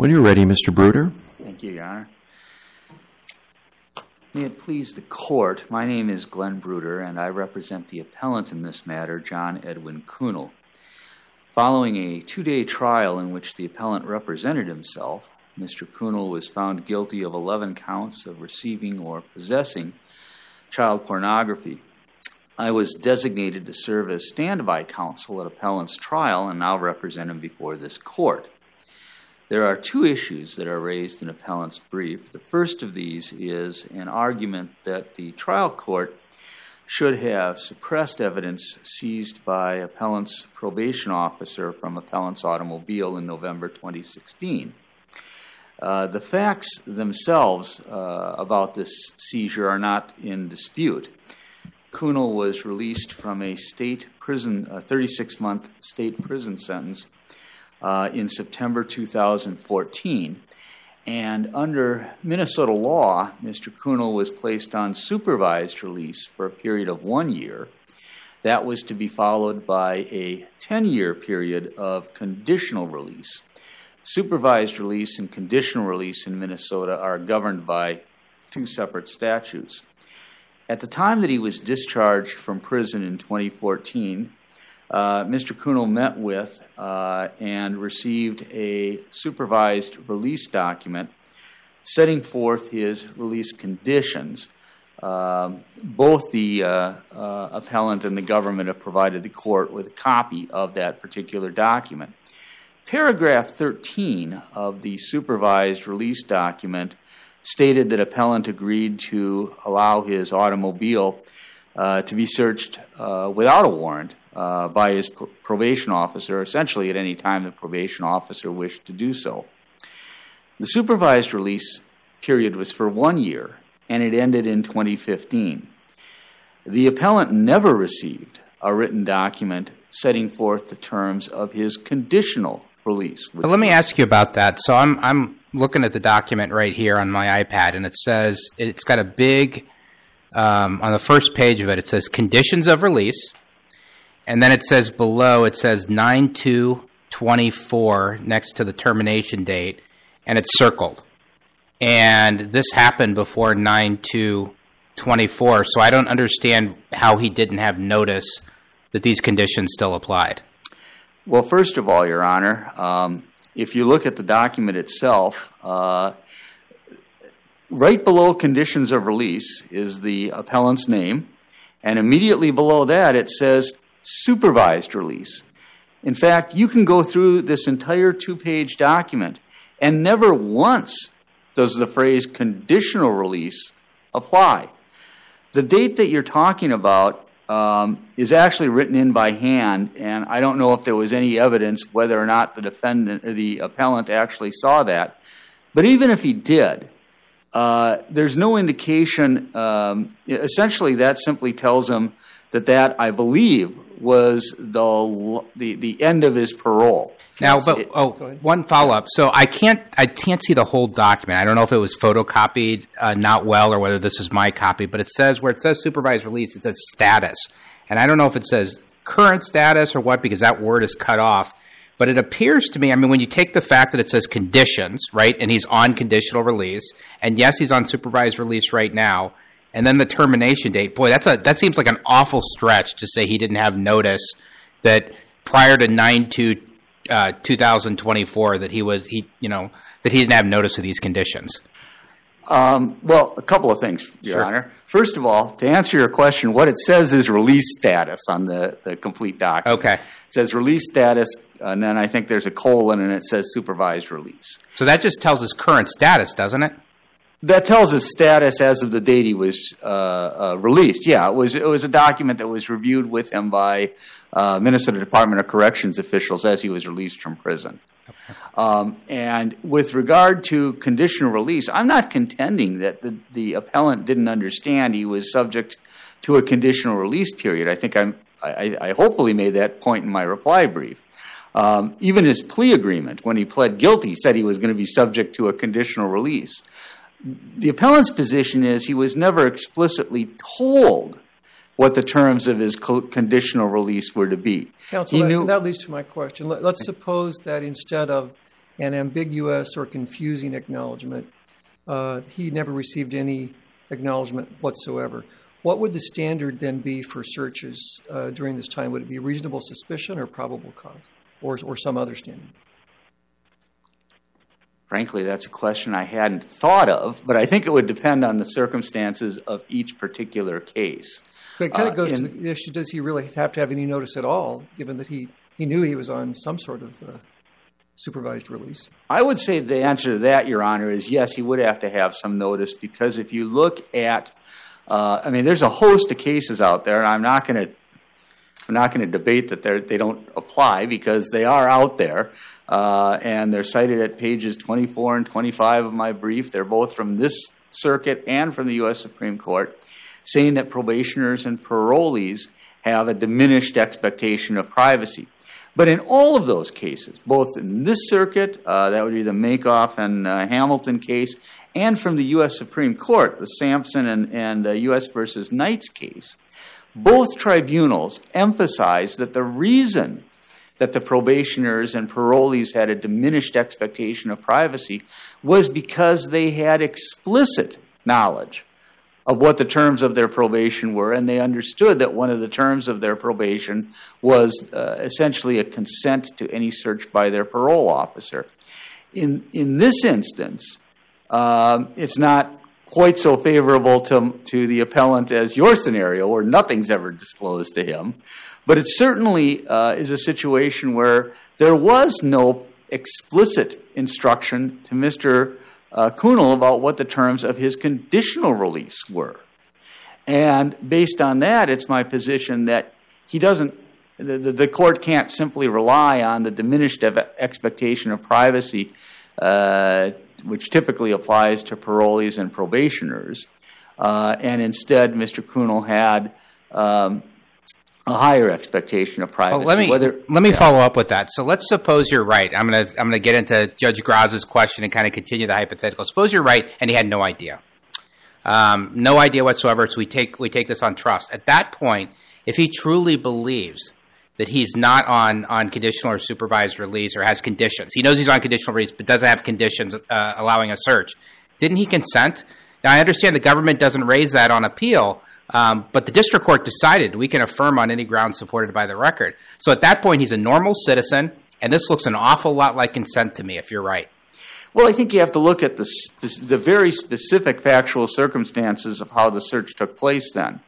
When you're ready, Mr. Bruder. Thank you, Your Honor. May it please the Court, my name is Glenn Bruder, and I represent the appellant in this matter, John Edwin Kuhnel. Following a 2-day trial in which the appellant represented himself, Mr. Kuhnel was found guilty of 11 counts of receiving or possessing child pornography. I was designated to serve as standby counsel at appellant's trial and now represent him before this court. There are two issues that are raised in appellant's brief. The first of these is an argument that the trial court should have suppressed evidence seized by appellant's probation officer from appellant's automobile in November 2016. The facts themselves about this seizure are not in dispute. Kuhnel was released from a state prison, a 36-month state prison sentence in September 2014. And under Minnesota law, Mr. Kuhnel was placed on supervised release for a period of 1 year. That was to be followed by a 10-year period of conditional release. Supervised release and conditional release in Minnesota are governed by two separate statutes. At the time that he was discharged from prison in 2014, Mr. Kuhnel met with and received a supervised release document setting forth his release conditions. Both the appellant and the government have provided the court with a copy of that particular document. Paragraph 13 of the supervised release document stated that appellant agreed to allow his automobile to be searched without a warrant by his probation officer, essentially at any time the probation officer wished to do so. The supervised release period was for 1 year, and it ended in 2015. The appellant never received a written document setting forth the terms of his conditional release. Well, let me ask you about that. So I'm looking at the document right here on my iPad, and it says, it's got a big, on the first page of it, it says conditions of release. And then it says below, it says 9/2/24 next to the termination date, and it's circled. And this happened before 9/2/24, so I don't understand how he didn't have notice that these conditions still applied. Well, first of all, Your Honor, if you look at the document itself, right below conditions of release is the appellant's name, and immediately below that it says supervised release. In fact, you can go through this entire 2-page document and never once does the phrase conditional release apply. The date that you're talking about is actually written in by hand, and I don't know if there was any evidence whether or not the defendant or the appellant actually saw that. But even if he did, there's no indication. Essentially, that simply tells him that I believe was the end of his parole. Now, one follow-up. So I can't see the whole document. I don't know if it was photocopied not well or whether this is my copy, but it says, where it says supervised release, it says status. And I don't know if it says current status or what, because that word is cut off. But it appears to me, I mean, when you take the fact that it says conditions, right, and he's on conditional release, and yes, he's on supervised release right now, and then the termination date, boy, that seems like an awful stretch to say he didn't have notice that prior to 9/2/2024 that he didn't have notice of these conditions. Well, a couple of things, Your Honor. First of all, to answer your question, what it says is release status on the complete document. Okay. It says release status, and then I think there's a colon, and it says supervised release. So that just tells us current status, doesn't it? That tells us status as of the date he was released. Yeah, it was a document that was reviewed with him by Minnesota Department of Corrections officials as he was released from prison. Okay. And with regard to conditional release, I'm not contending that the appellant didn't understand he was subject to a conditional release period. I think I hopefully made that point in my reply brief. Even his plea agreement, when he pled guilty, said he was going to be subject to a conditional release. The appellant's position is he was never explicitly told what the terms of his conditional release were to be. Counsel, that leads to my question. Let's suppose that instead of an ambiguous or confusing acknowledgement. He never received any acknowledgement whatsoever. What would the standard then be for searches during this time? Would it be reasonable suspicion or probable cause, or some other standard? Frankly, that's a question I hadn't thought of, but I think it would depend on the circumstances of each particular case. But it kind of goes to the issue, does he really have to have any notice at all, given that he knew he was on some sort of supervised release? I would say the answer to that, Your Honor, is yes, he would have to have some notice, because if you look at, there's a host of cases out there, and I'm not going to debate that they don't apply, because they are out there, and they're cited at pages 24 and 25 of my brief. They're both from this circuit and from the U.S. Supreme Court, saying that probationers and parolees have a diminished expectation of privacy. But in all of those cases, both in this circuit, that would be the Makoff and Hamilton case, and from the U.S. Supreme Court, the Sampson and U.S. versus Knights case, both tribunals emphasized that the reason that the probationers and parolees had a diminished expectation of privacy was because they had explicit knowledge of what the terms of their probation were, and they understood that one of the terms of their probation was essentially a consent to any search by their parole officer. In this instance, it's not quite so favorable to the appellant as your scenario, where nothing's ever disclosed to him, but it certainly is a situation where there was no explicit instruction to Mr. Kuhnel about what the terms of his conditional release were. And based on that, it's my position that the court can't simply rely on the diminished expectation of privacy, which typically applies to parolees and probationers. And instead, Mr. Kuhnel had a higher expectation of privacy. Let me follow up with that. So let's suppose you're right. I'm gonna get into Judge Graz's question and kind of continue the hypothetical. Suppose you're right, and he had no idea, no idea whatsoever. So we take this on trust. At that point, if he truly believes that he's not on conditional or supervised release, or has conditions, he knows he's on conditional release but doesn't have conditions allowing a search, didn't he consent? Now, I understand the government doesn't raise that on appeal. But the district court decided we can affirm on any ground supported by the record. So at that point, he's a normal citizen, and this looks an awful lot like consent to me, if you're right. Well, I think you have to look at the very specific factual circumstances of how the search took place then.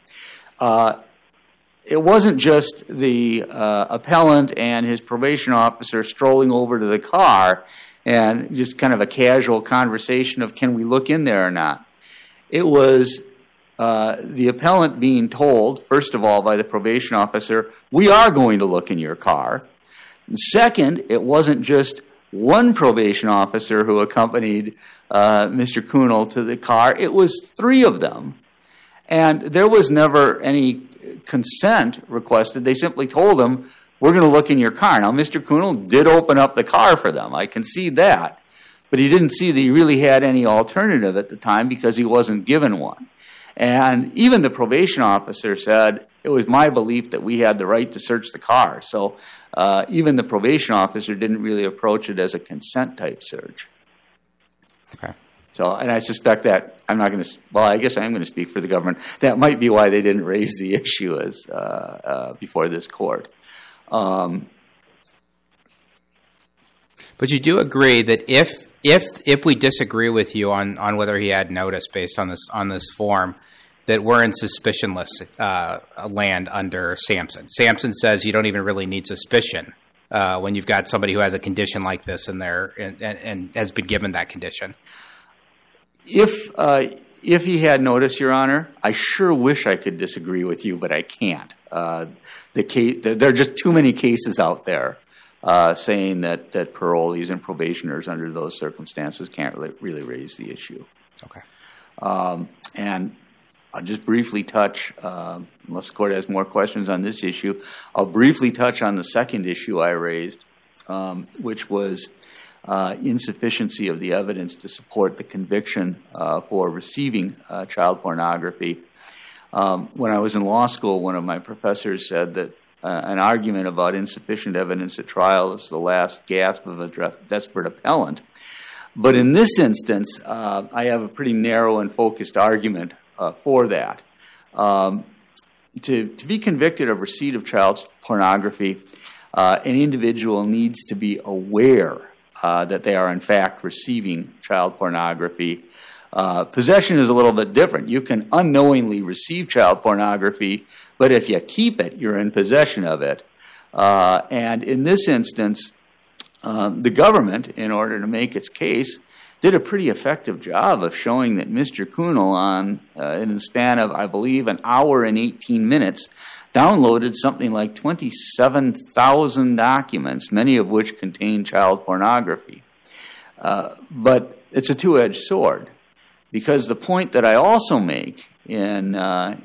It wasn't just the appellant and his probation officer strolling over to the car and just kind of a casual conversation of, can we look in there or not? It was the appellant being told, first of all, by the probation officer, we are going to look in your car. And second, it wasn't just one probation officer who accompanied Mr. Kuhnel to the car. It was three of them. And there was never any consent requested. They simply told him, we're going to look in your car. Now, Mr. Kuhnel did open up the car for them. I concede that. But he didn't see that he really had any alternative at the time because he wasn't given one. And even the probation officer said, it was my belief that we had the right to search the car. So even the probation officer didn't really approach it as a consent-type search. Okay. So, and I suspect that I guess I am going to speak for the government. That might be why they didn't raise the issue as before this court. But you do agree that if we disagree with you on whether he had notice based on this form, that we're in suspicionless land under Sampson. Sampson says you don't even really need suspicion when you've got somebody who has a condition like this in there and has been given that condition. If he had notice, Your Honor, I sure wish I could disagree with you, but I can't. There are just too many cases out there saying that parolees and probationers under those circumstances can't really raise the issue. Okay. And I'll just briefly touch, unless the court has more questions on this issue, I'll briefly touch on the second issue I raised, which was insufficiency of the evidence to support the conviction for receiving child pornography. When I was in law school, one of my professors said that an argument about insufficient evidence at trial is the last gasp of a desperate appellant. But in this instance, I have a pretty narrow and focused argument for that. To be convicted of receipt of child pornography, an individual needs to be aware that they are in fact receiving child pornography. Possession is a little bit different. You can unknowingly receive child pornography, but if you keep it, you're in possession of it. And in this instance, the government, in order to make its case, did a pretty effective job of showing that Mr. Kunal, in the span of, I believe, an hour and 18 minutes, downloaded something like 27,000 documents, many of which contain child pornography. But it's a two-edged sword, because the point that I also make it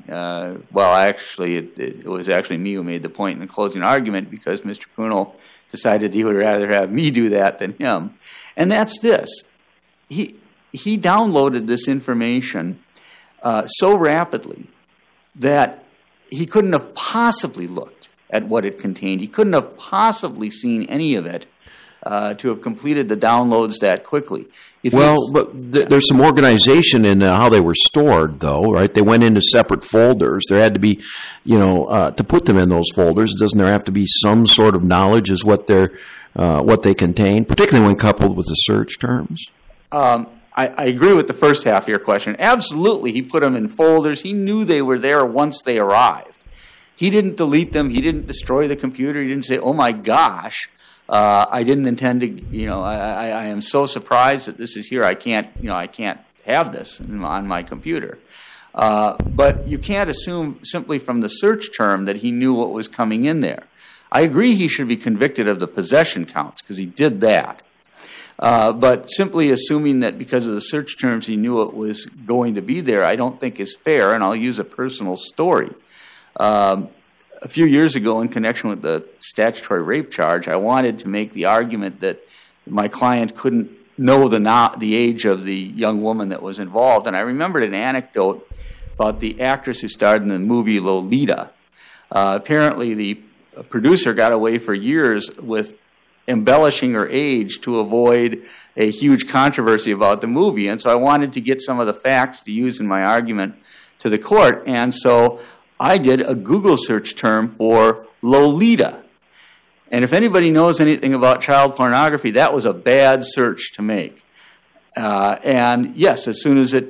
was actually me who made the point in the closing argument, because Mr. Kunal decided he would rather have me do that than him. And that's this. He downloaded this information so rapidly that he couldn't have possibly looked at what it contained. He couldn't have possibly seen any of it to have completed the downloads that quickly. There's some organization in how they were stored, though, right? They went into separate folders. There had to be, to put them in those folders, doesn't there have to be some sort of knowledge as what they contain, particularly when coupled with the search terms? I agree with the first half of your question. Absolutely, he put them in folders. He knew they were there once they arrived. He didn't delete them. He didn't destroy the computer. He didn't say, "Oh my gosh, I didn't intend to." I am so surprised that this is here. I can't have this on my computer. But you can't assume simply from the search term that he knew what was coming in there. I agree he should be convicted of the possession counts, because he did that. But simply assuming that because of the search terms he knew it was going to be there, I don't think is fair, and I'll use a personal story. A few years ago, in connection with the statutory rape charge, I wanted to make the argument that my client couldn't know the age of the young woman that was involved, and I remembered an anecdote about the actress who starred in the movie Lolita. Apparently, the producer got away for years with embellishing her age to avoid a huge controversy about the movie. And so I wanted to get some of the facts to use in my argument to the court. And so I did a Google search term for Lolita. And if anybody knows anything about child pornography, that was a bad search to make. And yes, as soon as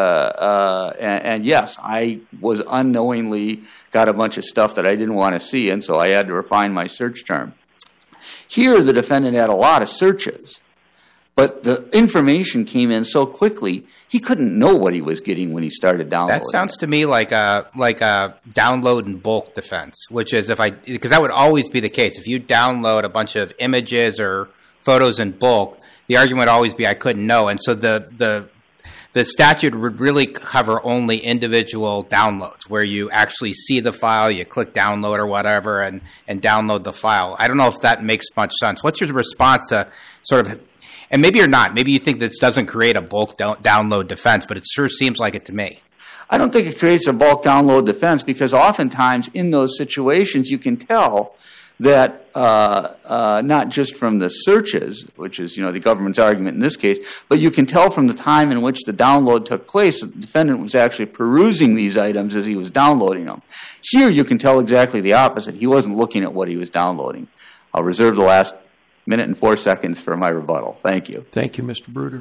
yes, I was unknowingly got a bunch of stuff that I didn't want to see, and so I had to refine my search term. Here, the defendant had a lot of searches, but the information came in so quickly, he couldn't know what he was getting when he started downloading. That sounds to me like a download in bulk defense, which is because that would always be the case. If you download a bunch of images or photos in bulk, the argument would always be I couldn't know. And so the statute would really cover only individual downloads where you actually see the file, you click download or whatever, and download the file. I don't know if that makes much sense. What's your response to sort of, and maybe you're not, maybe you think this doesn't create a bulk download defense, but it sure seems like it to me. I don't think it creates a bulk download defense, because oftentimes in those situations you can tell that not just from the searches, which is the government's argument in this case, but you can tell from the time in which the download took place that the defendant was actually perusing these items as he was downloading them. Here you can tell exactly the opposite. He wasn't looking at what he was downloading. I'll reserve the last minute and 4 seconds for my rebuttal. Thank you. Thank you, Mr. Bruder.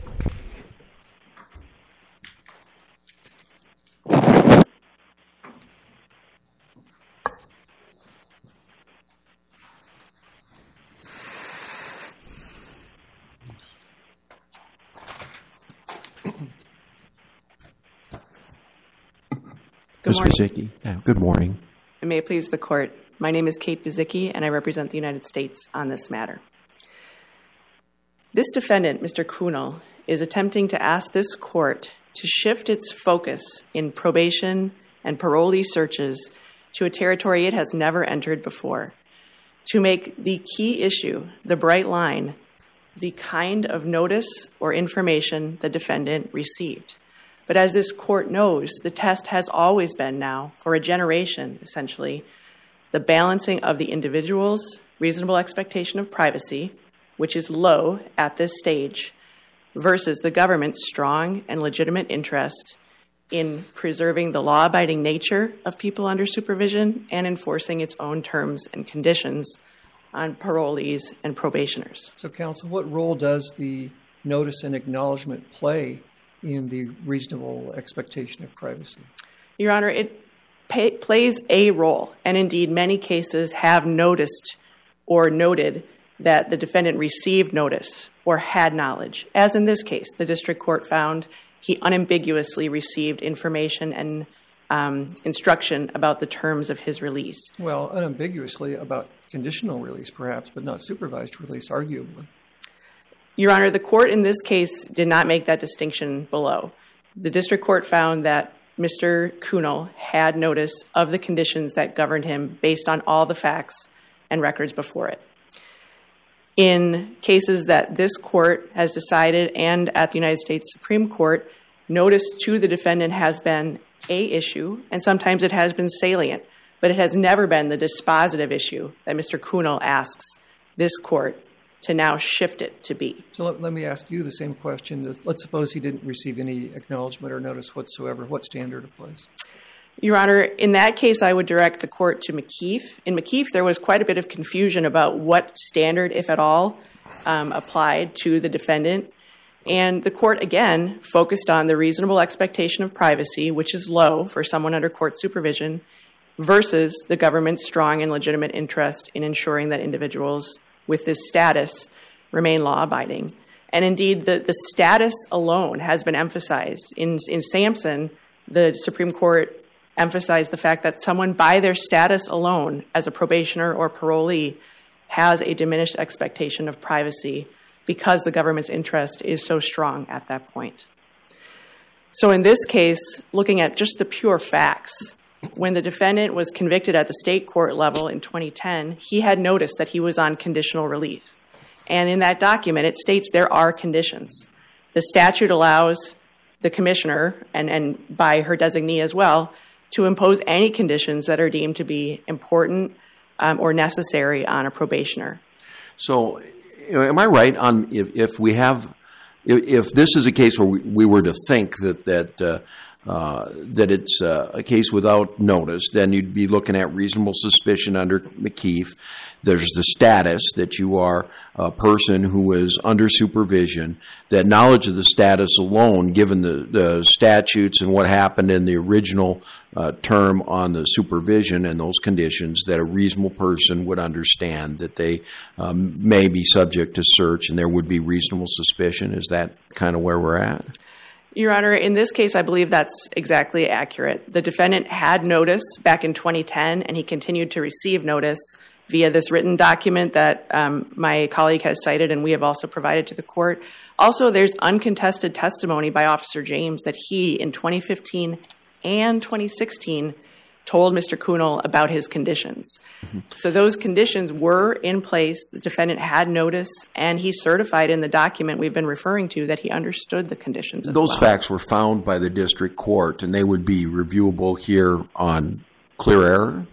Ms. Vizicki, good morning. And may it please the Court, my name is Kate Vizicki, and I represent the United States on this matter. This defendant, Mr. Kunal, is attempting to ask this Court to shift its focus in probation and parolee searches to a territory it has never entered before, to make the key issue, the bright line, the kind of notice or information the defendant received. But as this Court knows, the test has always been now, for a generation essentially, the balancing of the individual's reasonable expectation of privacy, which is low at this stage, versus the government's strong and legitimate interest in preserving the law-abiding nature of people under supervision and enforcing its own terms and conditions on parolees and probationers. So, counsel, what role does the notice and acknowledgement play in the reasonable expectation of privacy? Your Honor, it plays a role, and indeed many cases have noticed or noted that the defendant received notice or had knowledge. As in this case, the district court found he unambiguously received information and instruction about the terms of his release. Well, unambiguously about conditional release, perhaps, but not supervised release, arguably. Your Honor, the court in this case did not make that distinction below. The district court found that Mr. Kuhnel had notice of the conditions that governed him based on all the facts and records before it. In cases that this court has decided and at the United States Supreme Court, notice to the defendant has been a issue, and sometimes it has been salient, but it has never been the dispositive issue that Mr. Kuhnel asks this court to now shift it to be. So let me ask you the same question. Let's suppose he didn't receive any acknowledgement or notice whatsoever. What standard applies? Your Honor, in that case, I would direct the court to McKeef. In McKeef, there was quite a bit of confusion about what standard, if at all, applied to the defendant. And the court, again, focused on the reasonable expectation of privacy, which is low for someone under court supervision, versus the government's strong and legitimate interest in ensuring that individuals with this status remain law-abiding. And indeed, the status alone has been emphasized. In Sampson, the Supreme Court emphasized the fact that someone by their status alone as a probationer or parolee has a diminished expectation of privacy because the government's interest is so strong at that point. So in this case, looking at just the pure facts, when the defendant was convicted at the state court level in 2010, he had noticed that he was on conditional release. And in that document, it states there are conditions. The statute allows the commissioner, and by her designee as well, to impose any conditions that are deemed to be important or necessary on a probationer. So, am I right on if this is a case where we were to think that it's a case without notice, then you'd be looking at reasonable suspicion under McKeef. There's the status that you are a person who is under supervision, that knowledge of the status alone, given the statutes and what happened in the original term on the supervision and those conditions, that a reasonable person would understand that they may be subject to search and there would be reasonable suspicion. Is that kind of where we're at? Your Honor, in this case, I believe that's exactly accurate. The defendant had notice back in 2010, and he continued to receive notice via this written document that my colleague has cited and we have also provided to the court. Also, there's uncontested testimony by Officer James that he, in 2015 and 2016, told Mr. Kuhnel about his conditions. So those conditions were in place. The defendant had notice, and he certified in the document we've been referring to that he understood the conditions as well. Those facts were found by the district court, and they would be reviewable here on clear error?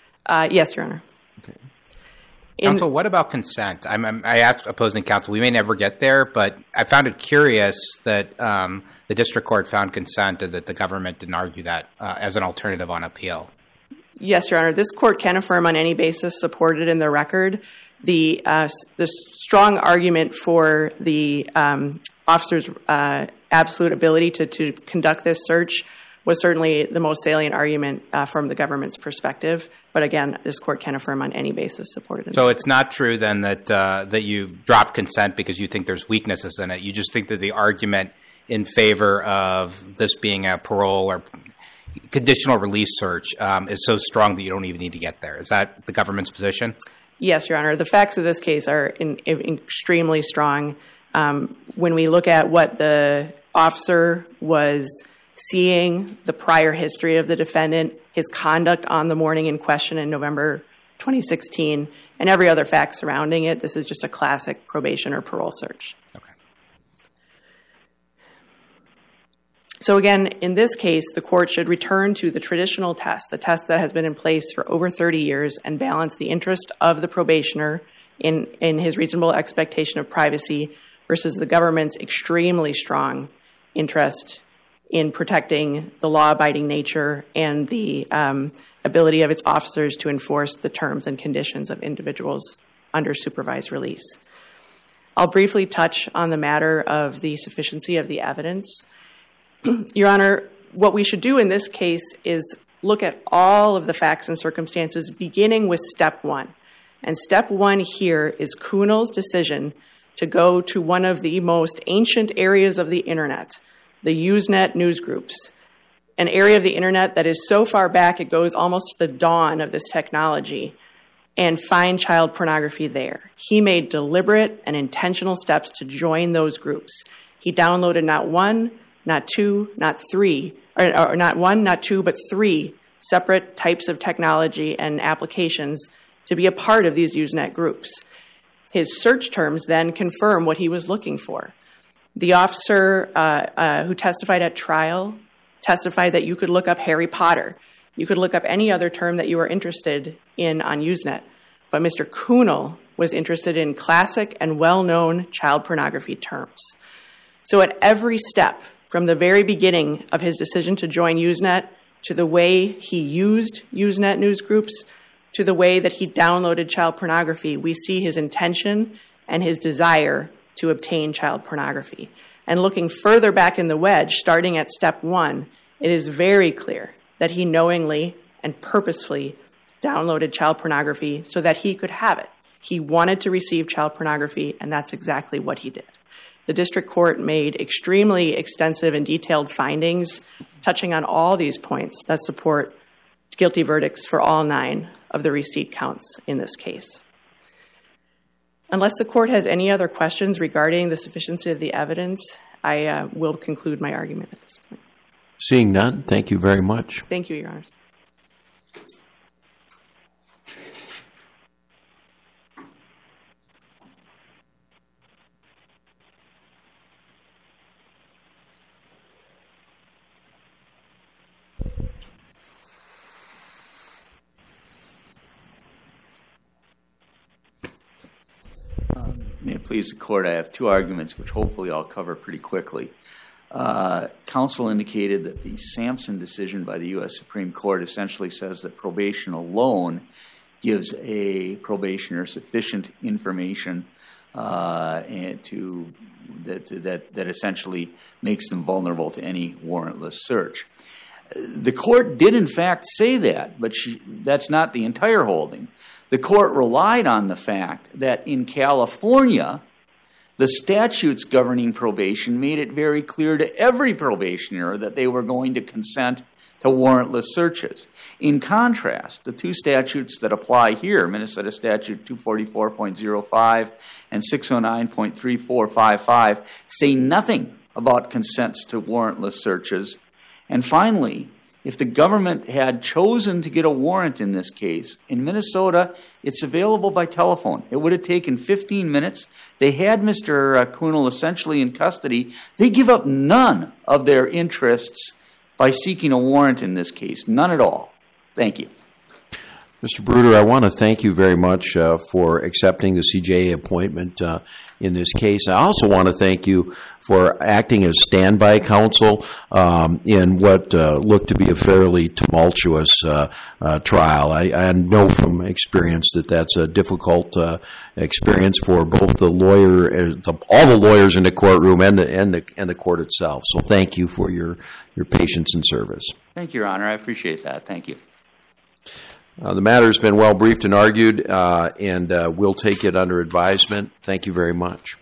Yes, Your Honor. Okay. Counsel, what about consent? I asked opposing counsel, we may never get there, but I found it curious that the district court found consent and that the government didn't argue that as an alternative on appeal. Yes, Your Honor. This court can affirm on any basis supported in the record. The strong argument for the officer's absolute ability to conduct this search was certainly the most salient argument from the government's perspective. But again, this court can affirm on any basis supported in the record. So it's not true then that you dropped consent because you think there's weaknesses in it. You just think that the argument in favor of this being a parole or conditional release search is so strong that you don't even need to get there. Is that the government's position? Yes, Your Honor. The facts of this case are extremely strong. When we look at what the officer was seeing, the prior history of the defendant, his conduct on the morning in question in November 2016, and every other fact surrounding it, this is just a classic probation or parole search. Okay. So again, in this case, the court should return to the traditional test, the test that has been in place for over 30 years, and balance the interest of the probationer in his reasonable expectation of privacy versus the government's extremely strong interest in protecting the law-abiding nature and the ability of its officers to enforce the terms and conditions of individuals under supervised release. I'll briefly touch on the matter of the sufficiency of the evidence. Your Honor, what we should do in this case is look at all of the facts and circumstances, beginning with step one. And step one here is Kuhnel's decision to go to one of the most ancient areas of the Internet, the Usenet newsgroups, an area of the Internet that is so far back it goes almost to the dawn of this technology, and find child pornography there. He made deliberate and intentional steps to join those groups. He downloaded not one, not two, not three, or not one, not two, but three separate types of technology and applications to be a part of these Usenet groups. His search terms then confirm what he was looking for. The officer who testified at trial testified that you could look up Harry Potter. You could look up any other term that you were interested in on Usenet. But Mr. Kuhnel was interested in classic and well-known child pornography terms. So at every step, from the very beginning of his decision to join Usenet, to the way he used Usenet news groups, to the way that he downloaded child pornography, we see his intention and his desire to obtain child pornography. And looking further back in the wedge, starting at step one, it is very clear that he knowingly and purposefully downloaded child pornography so that he could have it. He wanted to receive child pornography, and that's exactly what he did. The district court made extremely extensive and detailed findings touching on all these points that support guilty verdicts for all 9 of the receipt counts in this case. Unless the court has any other questions regarding the sufficiency of the evidence, I will conclude my argument at this point. Seeing none, thank you very much. Thank you, Your Honor. May it please the court, I have 2 arguments which hopefully I'll cover pretty quickly. Counsel indicated that the Sampson decision by the U.S. Supreme Court essentially says that probation alone gives a probationer sufficient information that essentially makes them vulnerable to any warrantless search. The court did in fact say that, but that's not the entire holding. The court relied on the fact that in California, the statutes governing probation made it very clear to every probationer that they were going to consent to warrantless searches. In contrast, the 2 statutes that apply here, Minnesota Statute 244.05 and 609.3455, say nothing about consents to warrantless searches. And finally, if the government had chosen to get a warrant in this case, in Minnesota, it's available by telephone. It would have taken 15 minutes. They had Mr. Kuhnel essentially in custody. They give up none of their interests by seeking a warrant in this case. None at all. Thank you. Mr. Bruder, I want to thank you very much for accepting the CJA appointment in this case. I also want to thank you for acting as standby counsel in what looked to be a fairly tumultuous trial. I know from experience that that's a difficult experience for both the lawyer, all the lawyers in the courtroom, and the court itself. So thank you for your patience and service. Thank you, Your Honor. I appreciate that. Thank you. The matter has been well briefed and argued, and we'll take it under advisement. Thank you very much.